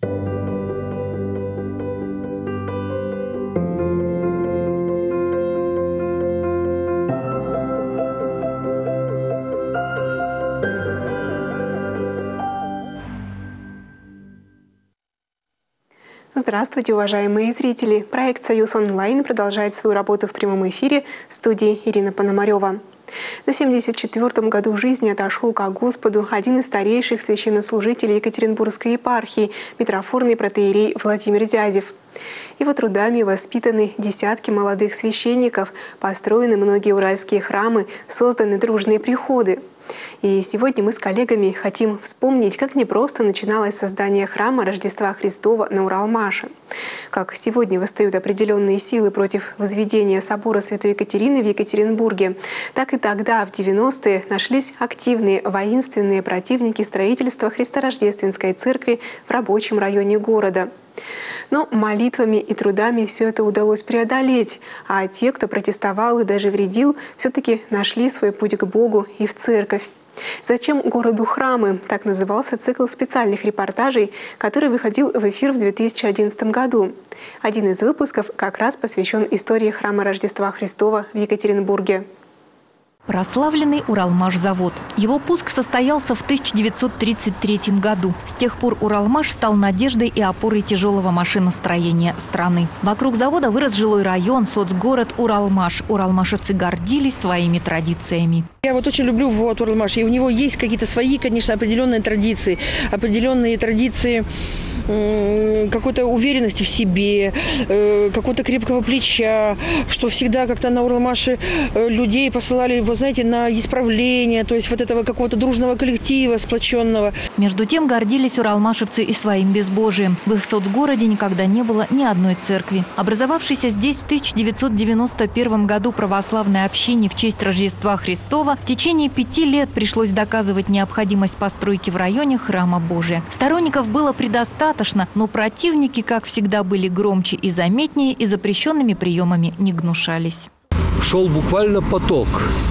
Здравствуйте, уважаемые зрители! Проект «Союз онлайн» продолжает свою работу в прямом эфире. В студии Ирина Пономарева. На 74-м году жизни отошел ко Господу один из старейших священнослужителей Екатеринбургской епархии, митрофорный протоиерей Владимир Зязев. Его трудами воспитаны десятки молодых священников, построены многие уральские храмы, созданы дружные приходы. И сегодня мы с коллегами хотим вспомнить, как непросто начиналось создание храма Рождества Христова на Уралмаше. Как сегодня восстают определенные силы против возведения собора Святой Екатерины в Екатеринбурге, так и тогда, в 90-е, нашлись активные воинственные противники строительства Христорождественской церкви в рабочем районе города. Но молитвами и трудами все это удалось преодолеть, а те, кто протестовал и даже вредил, все-таки нашли свой путь к Богу и в церковь. «Зачем городу храмы?» – так назывался цикл специальных репортажей, который выходил в эфир в 2011 году. Один из выпусков как раз посвящен истории храма Рождества Христова в Екатеринбурге. Прославленный Уралмашзавод. Его пуск состоялся в 1933 году. С тех пор Уралмаш стал надеждой и опорой тяжелого машиностроения страны. Вокруг завода вырос жилой район, соцгород Уралмаш. Уралмашевцы гордились своими традициями. Я вот очень люблю вот Уралмаш, и у него есть какие-то свои, конечно, определенные традиции какой-то уверенности в себе, какого-то крепкого плеча, что всегда как-то на Уралмаше людей посылали, вы знаете, на исправление, то есть вот этого какого-то дружного коллектива, сплоченного. Между тем гордились уралмашевцы и своим безбожием. В их соцгороде никогда не было ни одной церкви. Образовавшейся здесь в 1991 году православной общине в честь Рождества Христова в течение 5 лет пришлось доказывать необходимость постройки в районе храма Божия. Сторонников было предостаточно, но противники, как всегда, были громче и заметнее, и запрещенными приемами не гнушались. Шел буквально поток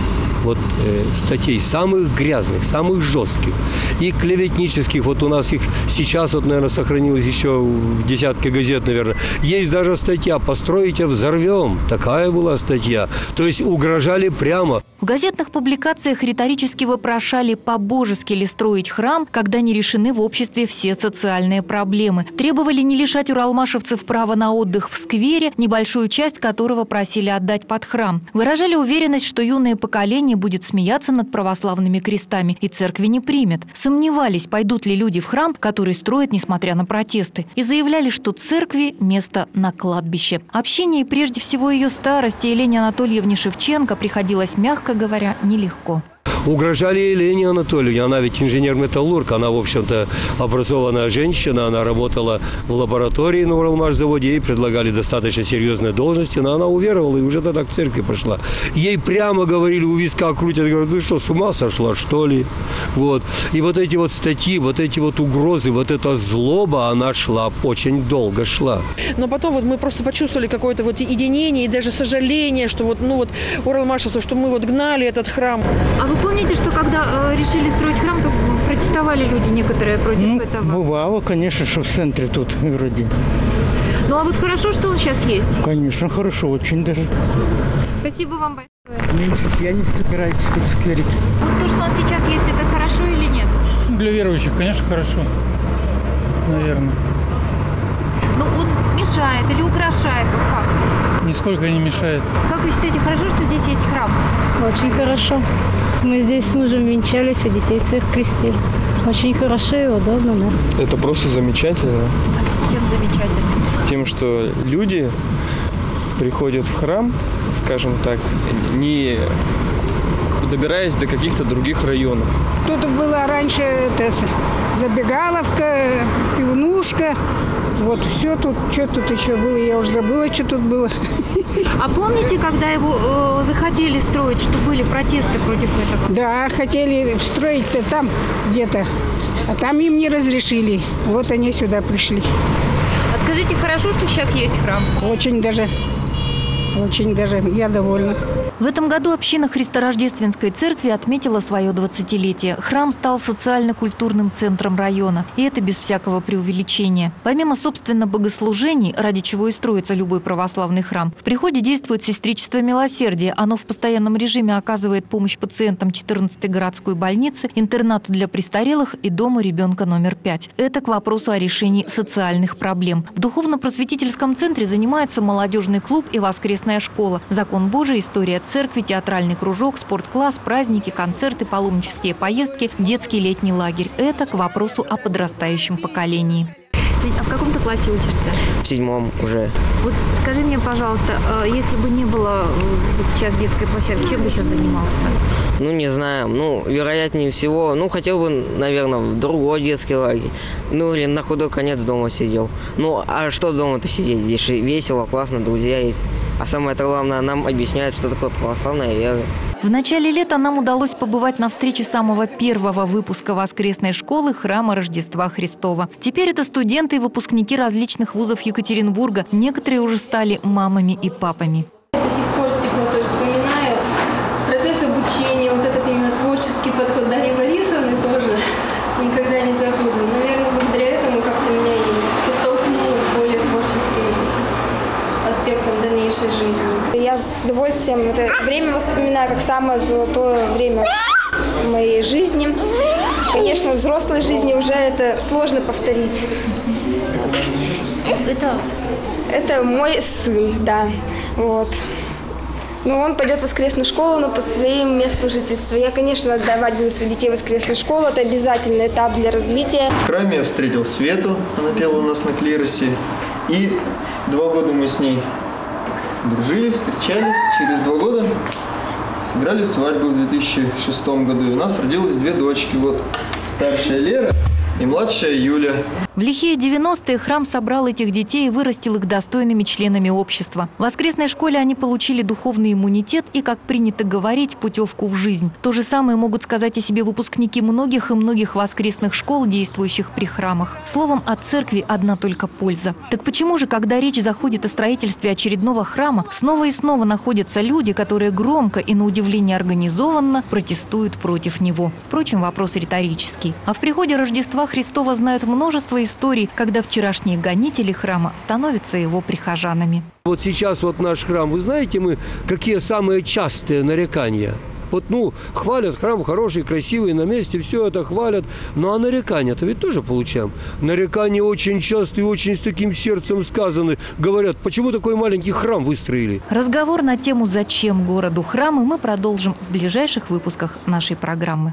статей самых грязных, самых жестких и клеветнических. Вот у нас их сейчас, наверное, сохранилось еще в десятке газет, наверное. Есть даже статья «Построите, взорвем». Такая была статья. То есть угрожали прямо. В газетных публикациях риторически вопрошали, по-божески ли строить храм, когда не решены в обществе все социальные проблемы. Требовали не лишать уралмашевцев права на отдых в сквере, небольшую часть которого просили отдать под храм. Выражали уверенность, что юное поколение будет смеяться над православными крестами и церкви не примет. Сомневались, пойдут ли люди в храм, который строят, несмотря на протесты. И заявляли, что церкви – место на кладбище. Общение и прежде всего ее старости Елене Анатольевне Шевченко приходилось, мягко говоря, нелегко. Угрожали Елене Анатольевне. Она ведь инженер-металлург, она, в общем-то, образованная женщина. Она работала в лаборатории на Уралмашзаводе. Ей предлагали достаточно серьезные должности, но она уверовала и уже тогда к церкви пошла. Ей прямо говорили, у виска крутят, говорят, ну что, с ума сошла, что ли? Вот. И вот эти вот статьи, вот эти вот угрозы, вот эта злоба, она шла, очень долго шла. Но потом мы просто почувствовали какое-то единение и даже сожаление, что уралмашевцев, что мы гнали этот храм. А вы помните, что когда решили строить храм, то протестовали люди некоторые против этого? Бывало, конечно, что в центре тут вроде. Ну а вот хорошо, что он сейчас есть? Конечно, хорошо, очень даже. Спасибо вам большое. Меньше я не собираюсь в сквере. Вот то, что он сейчас есть, это хорошо или нет? Для верующих, конечно, хорошо. Наверное. Ну он мешает или украшает? Вот как? Нисколько не мешает. Как вы считаете, хорошо, что здесь есть храм? Очень хорошо. Мы здесь с мужем венчались, а детей своих крестили. Очень хорошо и удобно, да. Это просто замечательно. Чем замечательно? Тем, что люди приходят в храм, скажем так, не добираясь до каких-то других районов. Тут была раньше забегаловка, пивнушка. Вот все тут, что тут еще было, я уже забыла, что тут было. А помните, когда его захотели строить, что были протесты против этого? Да, хотели строить-то там где-то, а там им не разрешили. Вот они сюда пришли. А скажите, хорошо, что сейчас есть храм? Очень даже, я довольна. В этом году община Христорождественской церкви отметила свое 20-летие. Храм стал социально-культурным центром района. И это без всякого преувеличения. Помимо, собственно, богослужений, ради чего и строится любой православный храм, в приходе действует сестричество милосердия. Оно в постоянном режиме оказывает помощь пациентам 14-й городской больницы, интернату для престарелых и дому ребенка номер 5. Это к вопросу о решении социальных проблем. В духовно-просветительском центре занимается молодежный клуб и воскресная школа. Закон Божий, история церкви, театральный кружок, спорткласс, праздники, концерты, паломнические поездки, детский летний лагерь. Это к вопросу о подрастающем поколении. А в каком ты классе учишься? В 7 уже. Вот скажи мне, пожалуйста, если бы не было вот сейчас детской площадки, чем бы сейчас занимался? Ну, не знаю. Ну, вероятнее всего, хотел бы, наверное, в другой детский лагерь. Ну, или на худой конец дома сидел. Ну, а что дома-то сидеть? Здесь весело, классно, друзья есть. А самое-то главное, нам объясняют, что такое православная вера. В начале лета нам удалось побывать на встрече самого первого выпуска воскресной школы храма Рождества Христова. Теперь это студенты и выпускники различных вузов Екатеринбурга. Некоторые уже стали мамами и папами. До сих пор с теплотой вспоминаю процесс обучения, вот этот именно творческий подход Дарьи Борисовны тоже никогда не забуду. Наверное, благодаря этому как-то меня и подтолкнуло к более творческим аспектам дальнейшей жизни. Я с удовольствием это время воспоминаю как самое золотое время в моей жизни. Конечно, в взрослой жизни уже это сложно повторить. Это мой сын, да. Вот. Но он пойдет в воскресную школу, но по своему месту жительства. Я, конечно, отдавать буду своих детей в воскресную школу. Это обязательный этап для развития. В храме я встретил Свету, она пела у нас на клиросе. И 2 года мы с ней дружили, встречались. Через 2 года сыграли свадьбу в 2006 году. И у нас родилось 2 дочки. Вот старшая Лера и младшая Юля. В лихие 90-е храм собрал этих детей и вырастил их достойными членами общества. В воскресной школе они получили духовный иммунитет и, как принято говорить, путевку в жизнь. То же самое могут сказать о себе выпускники многих и многих воскресных школ, действующих при храмах. Словом, от церкви одна только польза. Так почему же, когда речь заходит о строительстве очередного храма, снова и снова находятся люди, которые громко и, на удивление, организованно протестуют против него? Впрочем, вопрос риторический. А в приходе Рождества Христова знают множество историй, когда вчерашние гонители храма становятся его прихожанами. Вот сейчас наш храм, вы знаете, какие самые частые нарекания? Хвалят храм хороший, красивый, на месте, все это хвалят. Ну, а нарекания-то ведь тоже получаем. Нарекания очень часто и очень с таким сердцем сказаны. Говорят, почему такой маленький храм выстроили? Разговор на тему «Зачем городу храмы» мы продолжим в ближайших выпусках нашей программы.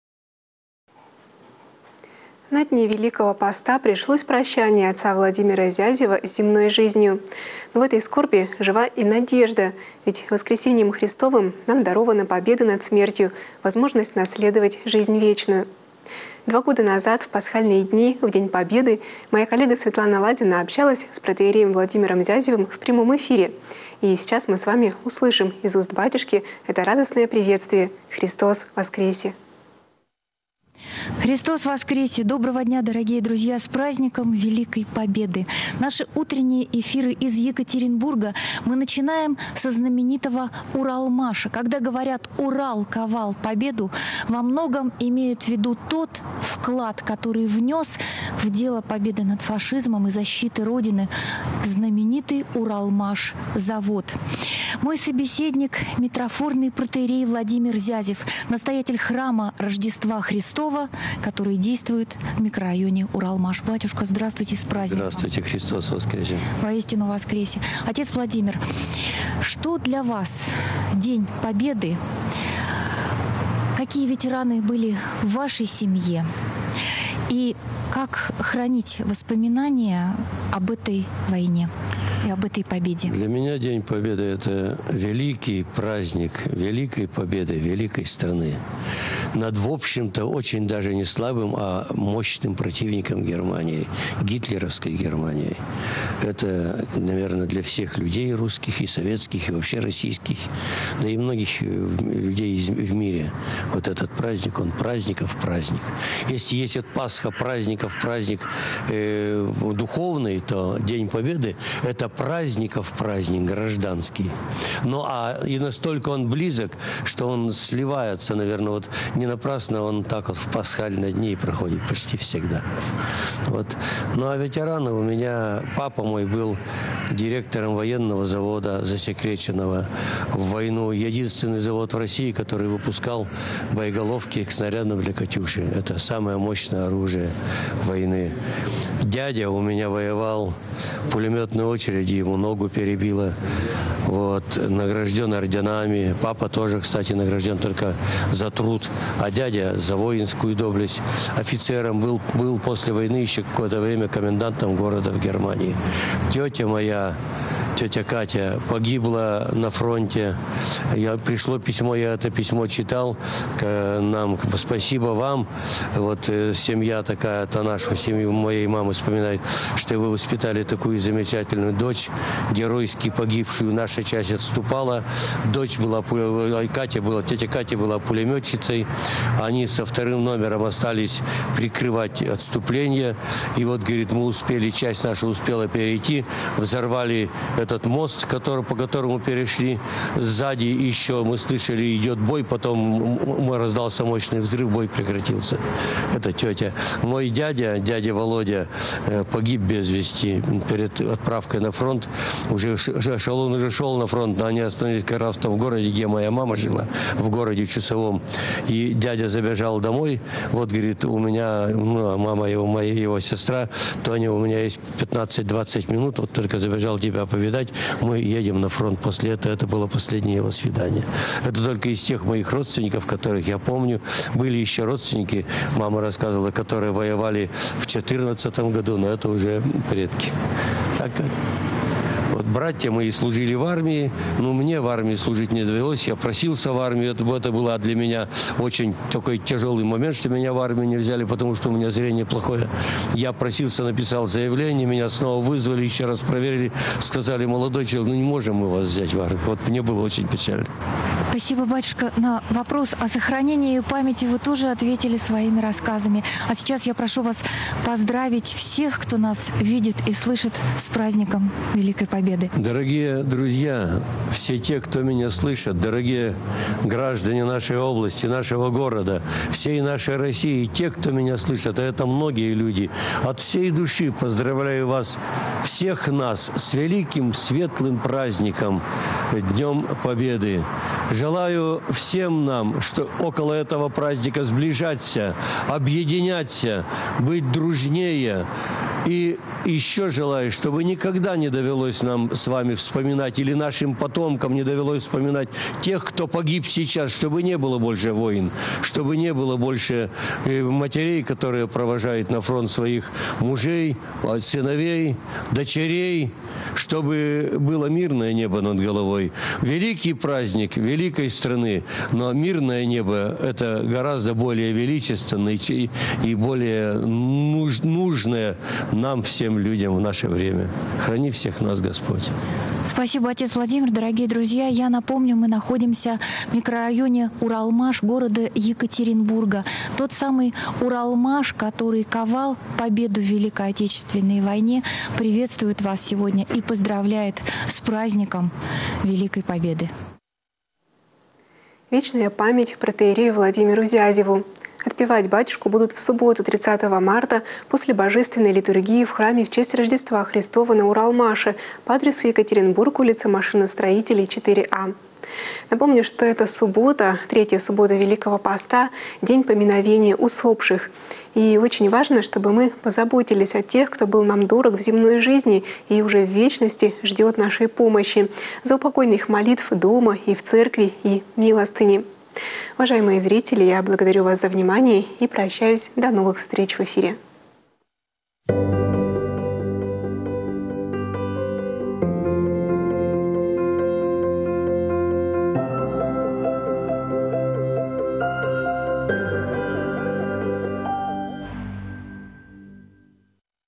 На дне Великого Поста пришлось прощание отца Владимира Зязева с земной жизнью. Но в этой скорби жива и надежда, ведь воскресением Христовым нам дарована победа над смертью, возможность наследовать жизнь вечную. 2 года назад, в пасхальные дни, в День Победы, моя коллега Светлана Ладина общалась с протоиереем Владимиром Зязевым в прямом эфире. И сейчас мы с вами услышим из уст батюшки это радостное приветствие «Христос воскресе!». Христос воскресе! Доброго дня, дорогие друзья, с праздником Великой Победы! Наши утренние эфиры из Екатеринбурга мы начинаем со знаменитого Уралмаша. Когда говорят «Урал ковал победу», во многом имеют в виду тот вклад, который внес в дело победы над фашизмом и защиты Родины знаменитый Уралмаш-завод. Мой собеседник – митрофорный протоиерей Владимир Зязев, настоятель храма Рождества Христова, который действует в микрорайоне Уралмаш. Батюшка, здравствуйте, с праздником. Здравствуйте, Христос воскресе. Воистину воскресе. Отец Владимир, что для вас День Победы? Какие ветераны были в вашей семье? И как хранить воспоминания об этой войне и об этой победе? Для меня День Победы – это великий праздник великой победы, великой страны. над, в общем-то, очень даже не слабым, а мощным противником Германии, гитлеровской Германии. Это, наверное, для всех людей русских и советских, и вообще российских, да и многих людей в мире. Вот этот праздник, он праздников праздник. Если есть от Пасха праздников праздник духовный, то День Победы – это праздников праздник гражданский. Ну, и настолько он близок, что он сливается, наверное, вот не напрасно он так вот в пасхальные дни проходит почти всегда. Вот. Ну, а ветераны у меня, папа мой был директором военного завода, засекреченного в войну. Единственный завод в России, который выпускал боеголовки к снарядам для «Катюши». Это самое мощное оружие войны. Дядя у меня воевал в пулеметной очереди, ему ногу перебило. Вот, награжден орденами. Папа тоже, кстати, награжден только за труд, а дядя за воинскую доблесть. Офицером был после войны еще какое-то время комендантом города в Германии. Тетя моя, тетя Катя, погибла на фронте. Пришло письмо, я это письмо читал. Нам спасибо вам. Вот семья такая-то, нашу семью моей мамы вспоминает, что вы воспитали такую замечательную дочь, геройски погибшую. Наша часть отступала. Дочь была, тетя Катя была пулеметчицей. Они со вторым номером остались прикрывать отступление. И вот, говорит, мы успели, часть наша успела перейти, взорвали этот мост, по которому перешли. Сзади еще мы слышали, идет бой, потом раздался мощный взрыв, бой прекратился. Это тетя. Мой дядя Володя, погиб без вести перед отправкой на фронт. Уже эшелон уже шел на фронт, но они остановились как раз в том городе, где моя мама жила, в городе Чусовом. И дядя забежал домой. Вот, говорит, у меня, мама его сестра, Тоня, у меня есть 15-20 минут, вот только забежал тебя повидать. Мы едем на фронт после этого. Это было последнее его свидание. Это только из тех моих родственников, которых я помню. Были еще родственники, мама рассказывала, которые воевали в 2014 году, но это уже предки. Так как... Вот братья мои служили в армии, но мне в армии служить не довелось. Я просился в армию. Это было для меня очень такой тяжелый момент, что меня в армию не взяли, потому что у меня зрение плохое. Я просился, написал заявление, меня снова вызвали, еще раз проверили, сказали: молодой человек, не можем мы вас взять в армию. Вот мне было очень печально. Спасибо, батюшка. На вопрос о сохранении памяти вы тоже ответили своими рассказами. А сейчас я прошу вас поздравить всех, кто нас видит и слышит, с праздником Великой Победы. Дорогие друзья, все те, кто меня слышат, дорогие граждане нашей области, нашего города, всей нашей России, те, кто меня слышат, а это многие люди, от всей души поздравляю вас, всех нас, с великим светлым праздником, Днем Победы. Желаю всем нам, что около этого праздника сближаться, объединяться, быть дружнее. И еще желаю, чтобы никогда не довелось нам с вами вспоминать, или нашим потомкам не довелось вспоминать тех, кто погиб сейчас, чтобы не было больше войн, чтобы не было больше матерей, которые провожают на фронт своих мужей, сыновей, дочерей, чтобы было мирное небо над головой. Великий праздник великой страны, но мирное небо – это гораздо более величественное и более нужное нам всем людям в наше время. Храни всех нас, Господь. Спасибо, отец Владимир. Дорогие друзья, я напомню, мы находимся в микрорайоне Уралмаш города Екатеринбурга. Тот самый Уралмаш, который ковал победу в Великой Отечественной войне, приветствует вас сегодня и поздравляет с праздником Великой Победы. Вечная память протоиерею Владимиру Зязеву. Отпевать батюшку будут в субботу, 30 марта, после божественной литургии в храме в честь Рождества Христова на Уралмаше по адресу Екатеринбург, улица Машиностроителей, 4А. Напомню, что это суббота, третья суббота Великого Поста, день поминовения усопших. И очень важно, чтобы мы позаботились о тех, кто был нам дорог в земной жизни и уже в вечности ждет нашей помощи. За упокой их молитв дома и в церкви и милостыни. Уважаемые зрители, я благодарю вас за внимание и прощаюсь. До новых встреч в эфире.